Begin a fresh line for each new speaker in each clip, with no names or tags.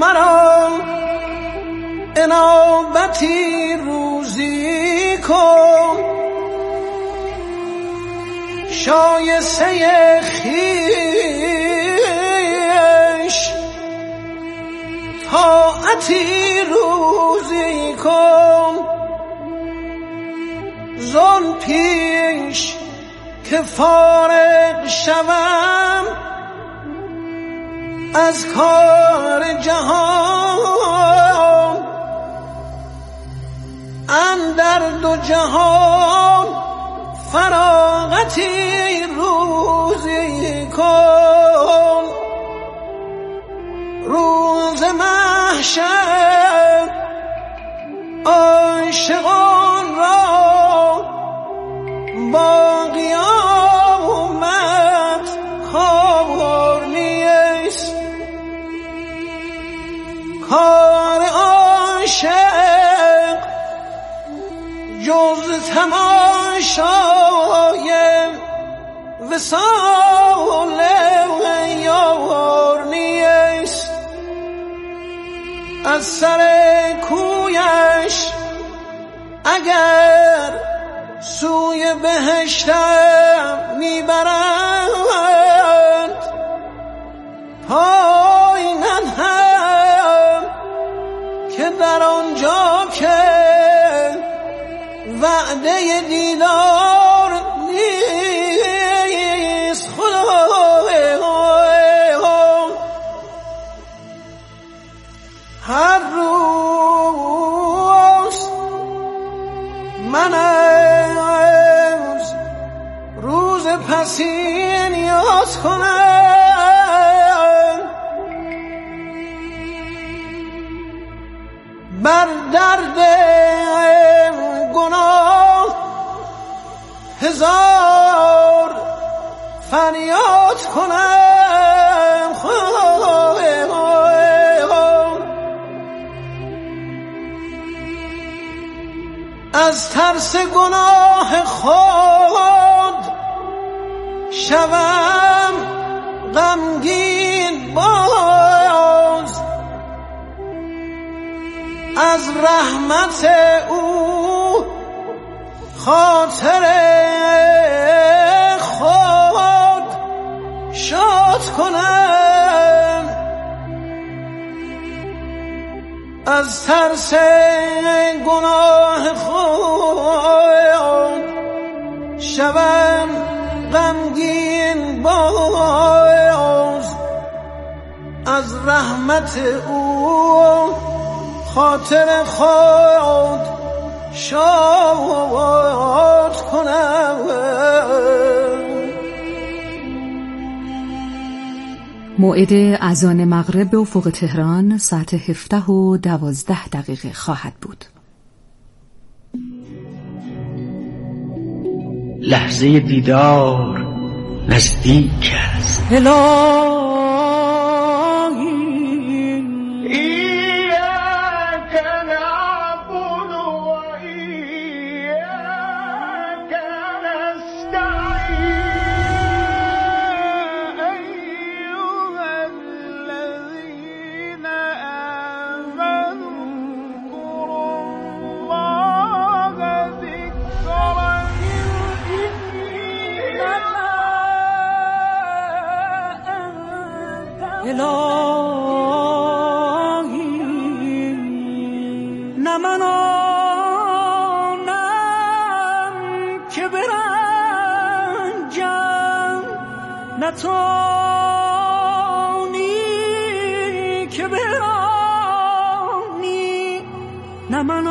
مرا انابتی روزی کن، شایسته خویش طاعتی روزی کن. زان پیش که فارغ شوم از کار جهان، اندر دو جهان فراغتی روزی کن. روز محشر عاشقان را با قیامت کار نیست. کار عاشق جز تماشای وصال یار نیست. از سر کویش اگر سوی بهشتم میبرند، پای ندهم که در آنجا که وعده دیدار نیست. خدای هر روز من از روز پسی نیاز کنم، بر درد گناه هزار فریاد کنم. از ترس گناه خود شوم غمگین باز، از رحمت او خاطر خود شاد کنم. از ترس گناه خود شوم غمگین باز، از رحمت او خاطر خود شاد کنم.
موعد اذان مغرب به افق تهران ساعت 17:12 خواهد بود.
لحظه دیدار نزدیک است.
نه من آنم که برنجم، نه توانی که برانی، نه من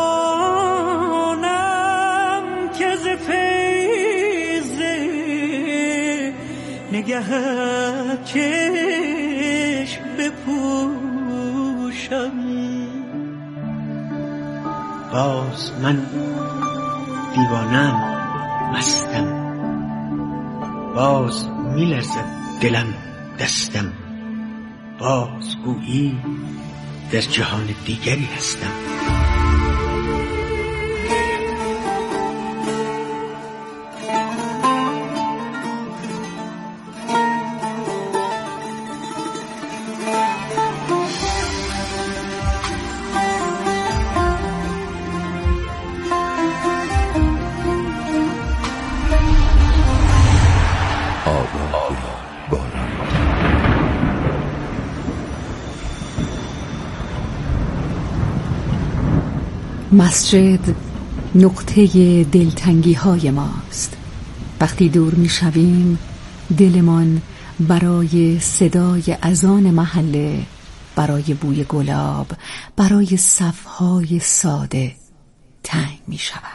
آنم که ز فیض نگهت چشم بپوشم.
باز من دیوانم، مستم، باز میلرزد دلم دستم، باز گویی در جهان دیگری هستم.
مسجد نقطه دلتنگی های ماست. وقتی دور می شویم دلمان برای صدای اذان محله، برای بوی گلاب، برای صفهای ساده تنگ می شود.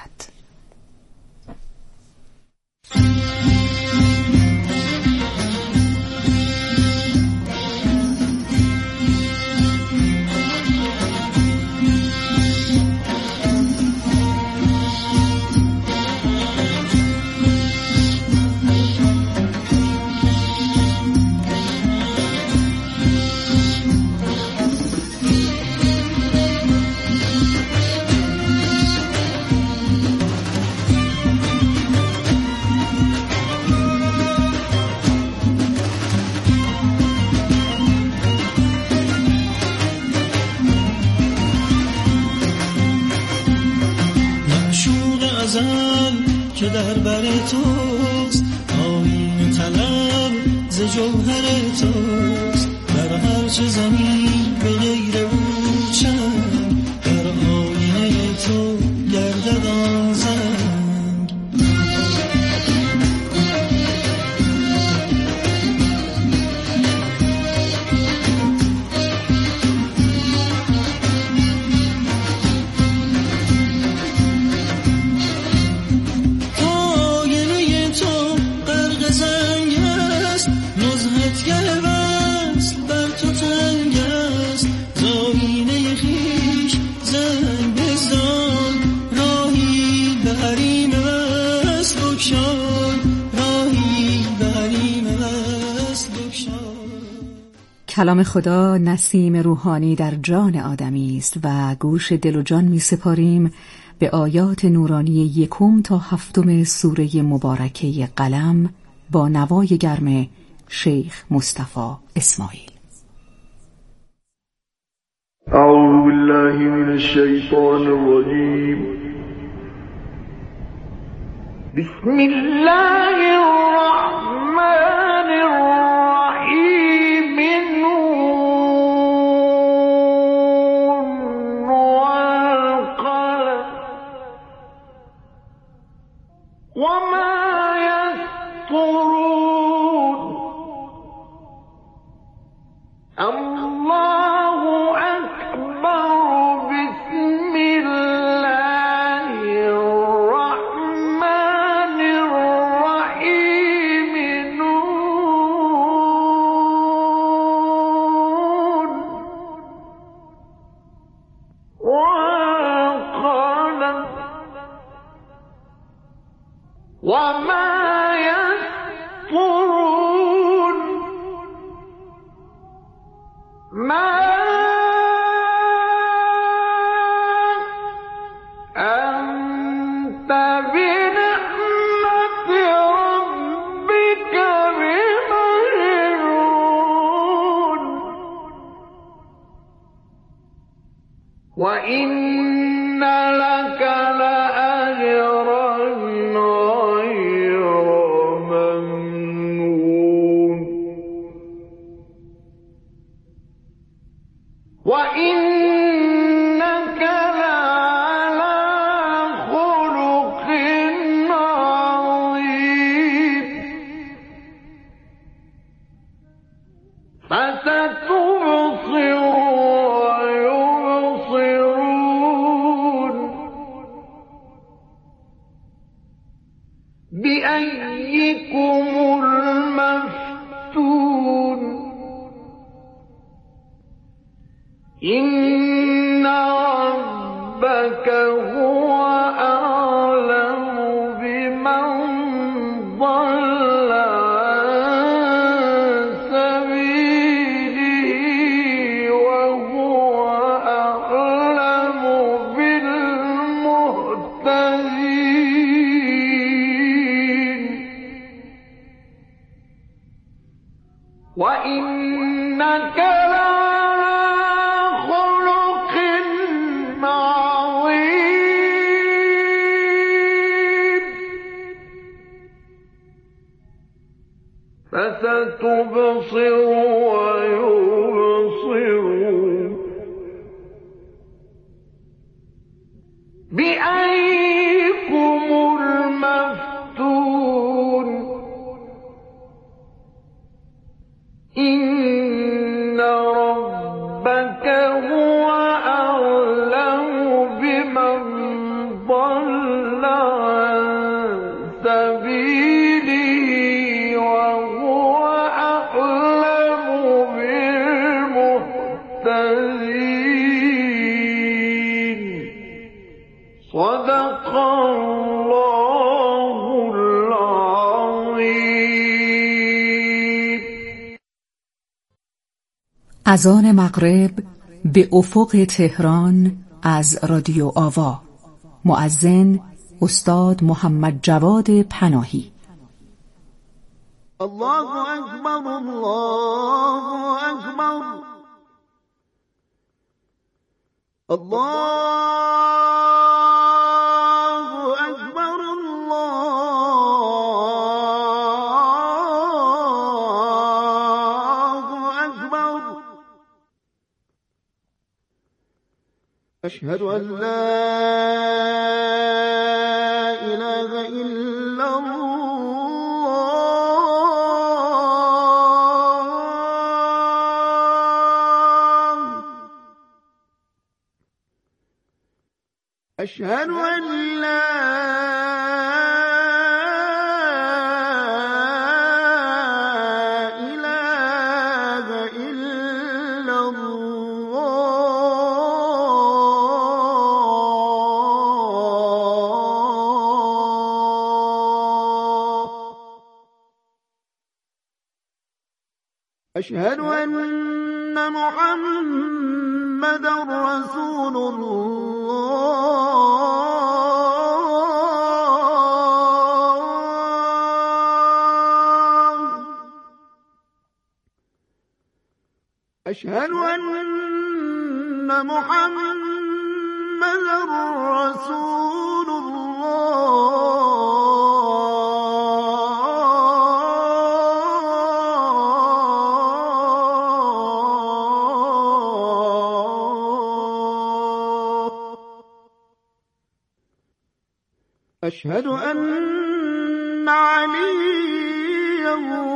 که در بر توست آیین طلب ز جوهر توست در هر چه زمین به غیر او چند در آینه تو گردد آن زنگ
کلام خدا نسیم روحانی در جان آدمی است و گوش دل و جان می سپاریم به آیات نورانی 1 تا 7 سوره مبارکه قلم با نوای گرم شیخ مصطفی اسماعیل.
اعوذ بالله من الشیطان الرجیم. بسم الله الرحمن الرحیم. وما يسطرون. الله أكبر. بسم الله الرحمن الرحيم. نون والقلم وما يسطرون. ما أنت بنعمة ربك بمجنون. وإن لك لأجرا وإنك لعلى خلق عظيم. فستبصر ويبصرون. بأيكم المفتون. إن ربك هو أعلم بمن ضل عن سبيله وهو أعلم بالمهتدين. وإنك فستبصر ويبصرون. هو أعلم بمن ضل عن سبيله وهو أعلم بالمهتدين. صدق الله العظيم.
اذان مغرب به افق تهران از رادیو آوا. مؤذن استاد محمد جواد پناهی.
الله اکبر، الله اکبر، الله اکبر، الله اکبر. اشهد ان لا اله الا الله. اشهد ان لا اله الا الله. أشهد أن محمدا رسول الله. أشهد أن محمدا رسول الله. أشهد أن عليا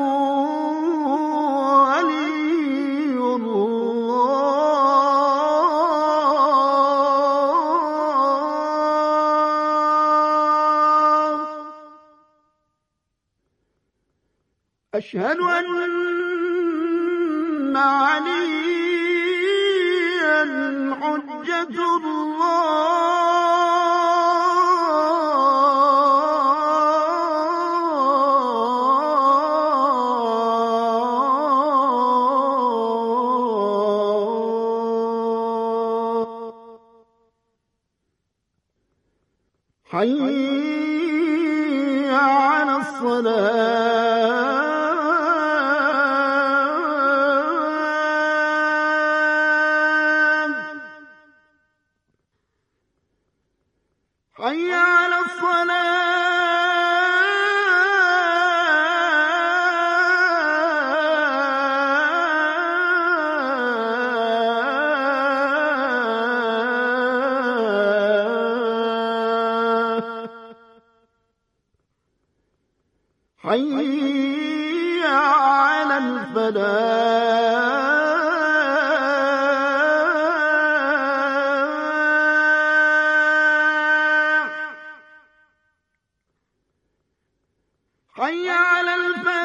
ولي الله. أشهد أن عليا حجة الله. حي على الصلاة. حي على الصلاة. حي على الفلاح. حي على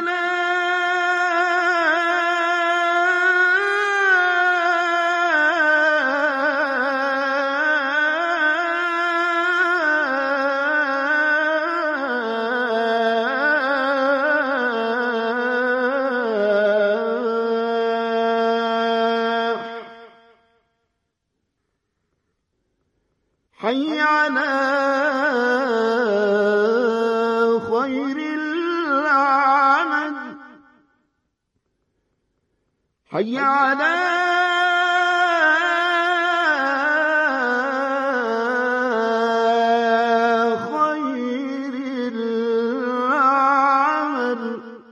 الفلاح. حي على خير العمل. حي على خير العمل.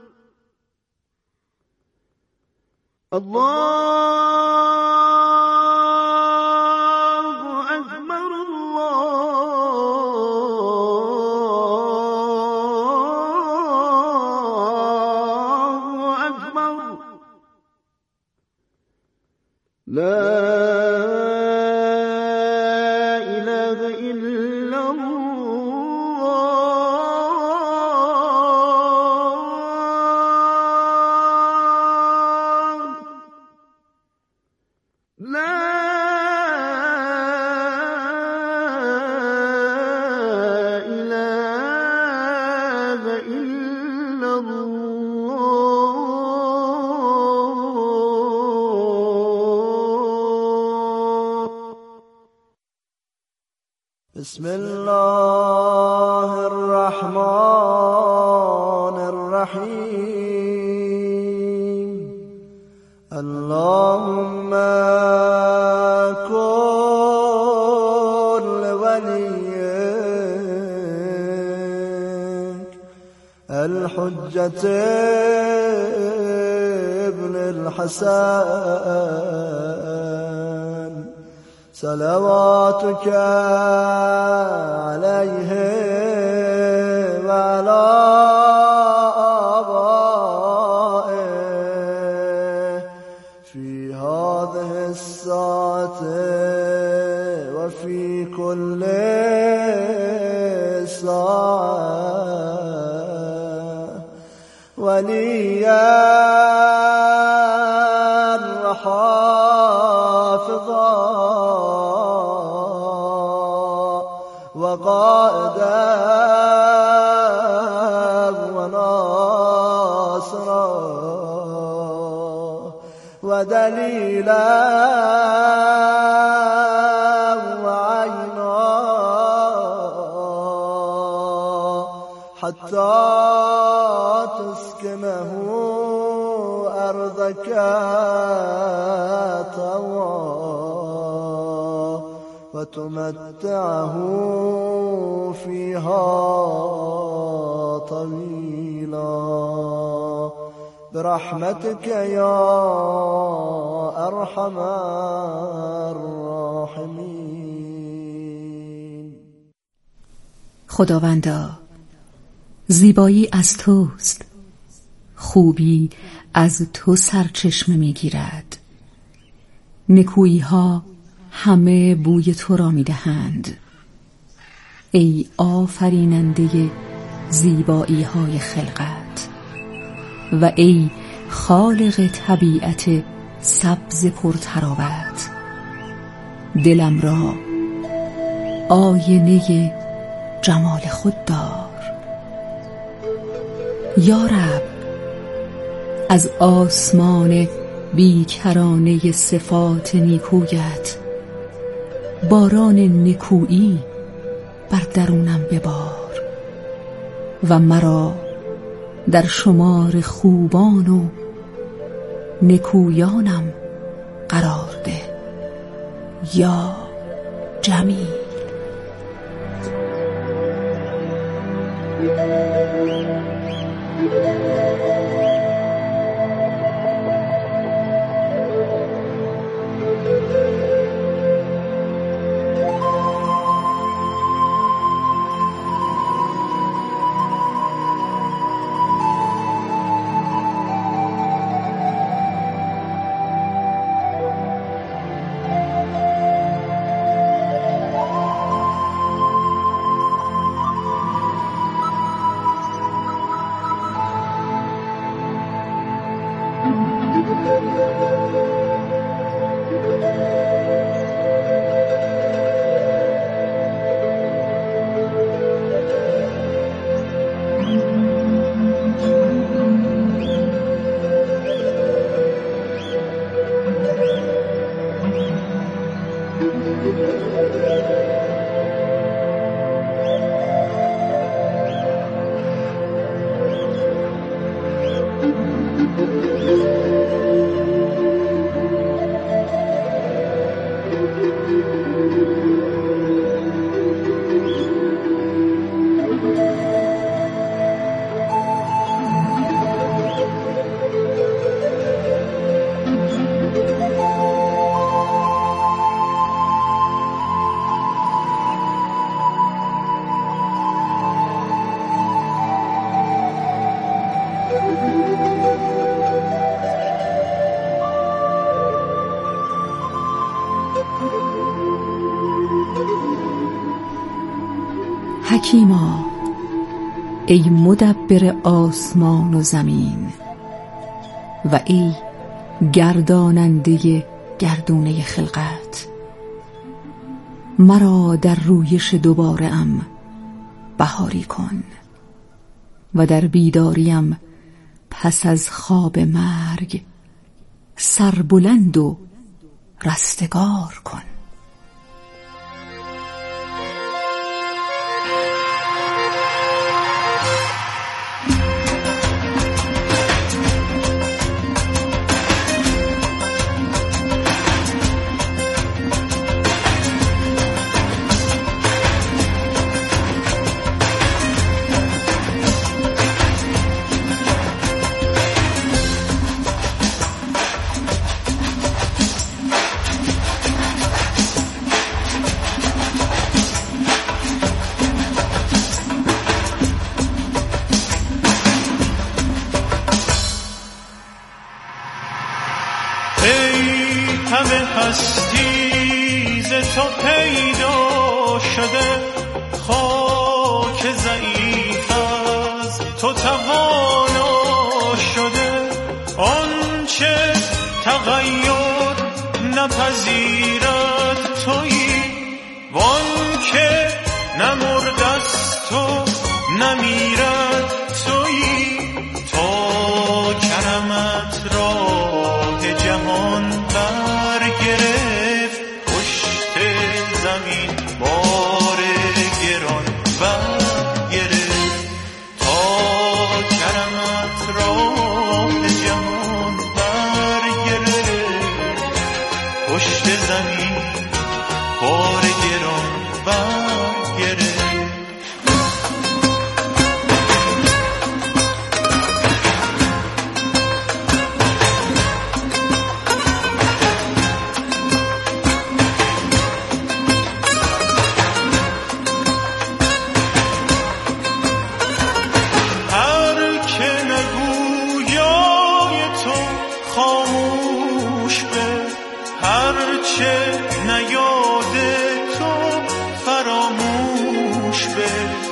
الله أكبر، الله أكبر. إله إلا الله لا إله إلا الله بسم الله الرحمن الرحيم اللهم كن لوليك الحجة ابن الحسن صلواتك عليه وعلى آبائه في هذه الساعة وفي كل ساعة وليا وحافظا وقائدا وناصرا ودليلا وعينا حتى تسكنه أرضك طوعا وتمتعه فيها طويلا برحمتك يا أرحم الراحمين.
خداوندا، زیبایی از توست، خوبی از تو سرچشمه میگیرد، نکویی ها همه بوی تو را میدهند. ای آفریننده زیبایی های خلقت و ای خالق طبیعت سبز پرتراوت، دلم را آینه جمال خود دار. یا رب، از آسمان بیکرانه صفات نیکویت باران نکویی بر درونم ببار و مرا در شمار خوبان و نکویانم قرار ده یا جمیل. حکیما ای مدبر آسمان و زمین و ای گرداننده گردونه خلقت، مرا در رویش دوباره ام بهاری کن و در بیداریم پس از خواب مرگ سربلند و رستگار کن.
همه هستی ز تو پیدا شده، خاک ضعیف از تو توانا شده. آنچه تغییر نپذیرد تویی، وانکه نمردست و نمیرد تویی. تا کرمت راه جهان برگرفت، پشت زمین بار گران برگرفت. تا کرمت راه جهان برگرفت، پشت زمین بار گران برگرفت. خاموش به هرچه نیاد تو فراموش به.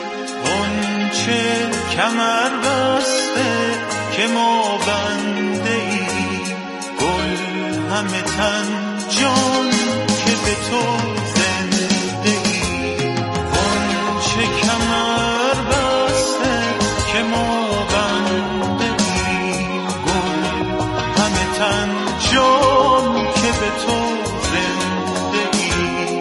اونچه کمر بسته که ما بنده ای، گل همه تن جان که به تو زنده ای. اونچه کمر بسته که ما بنده ای، گل همه تن جان که به تو زنده ای.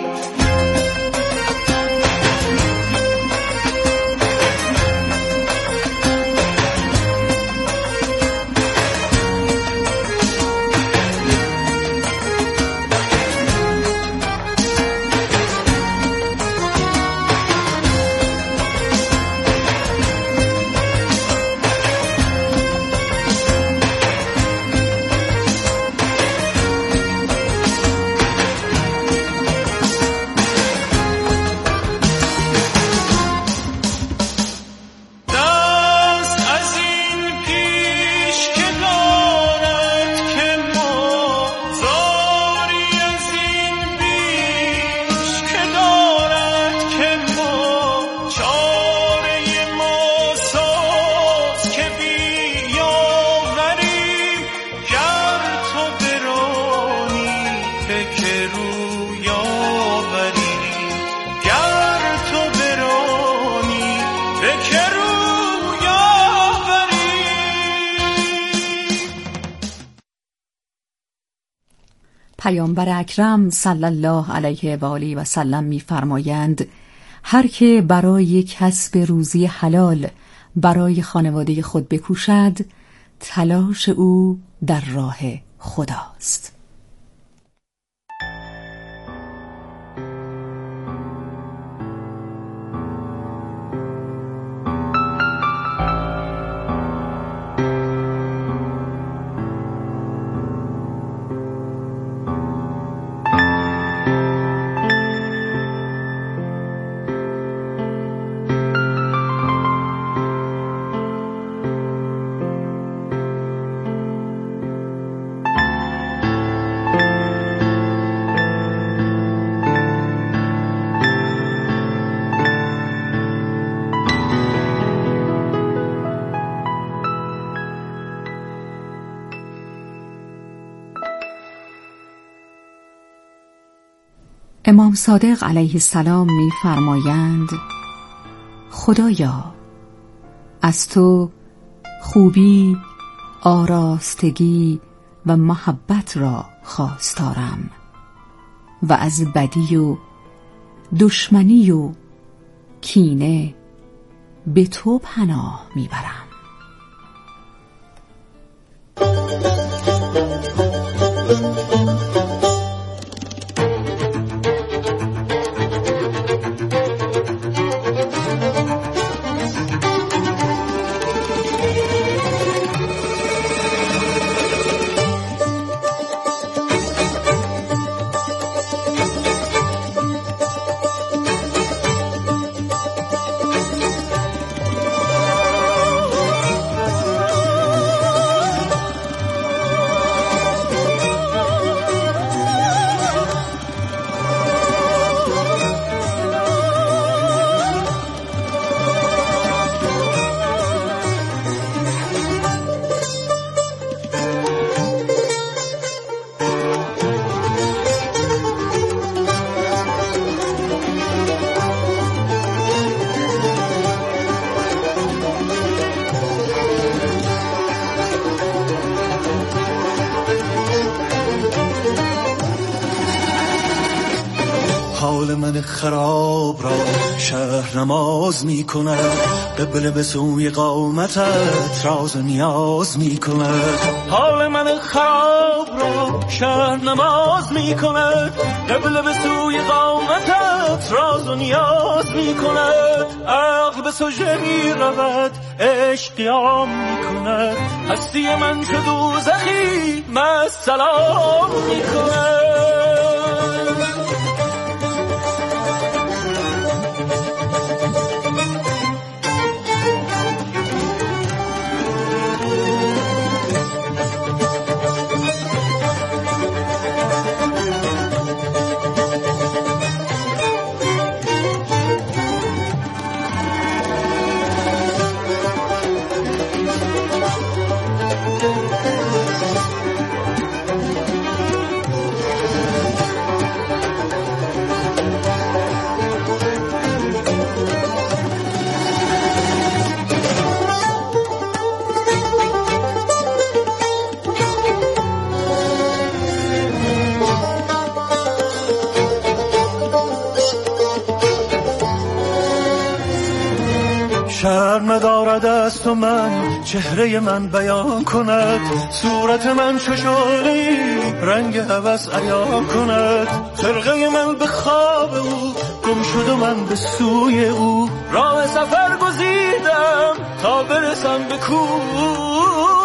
پیامبر اکرم صلی الله علیه و آله و سلم می‌فرمایند هر که برای کسب روزی حلال برای خانواده خود بکوشد، تلاش او در راه خداست. امام صادق علیه السلام می‌فرمایند خدایا از تو خوبی، آراستگی و محبت را خواستارم و از بدی و دشمنی و کینه به تو پناه میبرم.
حال من خراب را شهر نماز می کند، قبله به سوی قامتت راز و نیاز می کند.
حال من خراب را شهر نماز می کند، قبله به سوی قامتت راز و نیاز می کند. عقل به سجده می رود، عشق قیام می کند، هستی من شد دوزخی مست سلام می کند.
شرم دارد از تو من چهره من بیان کند، صورت من چو شعله‌ای رنگ هوس عیان کند. خرقه من به خواب او گم شد و من به سوی او، راه سفر گزیدم تا برسم به کوی.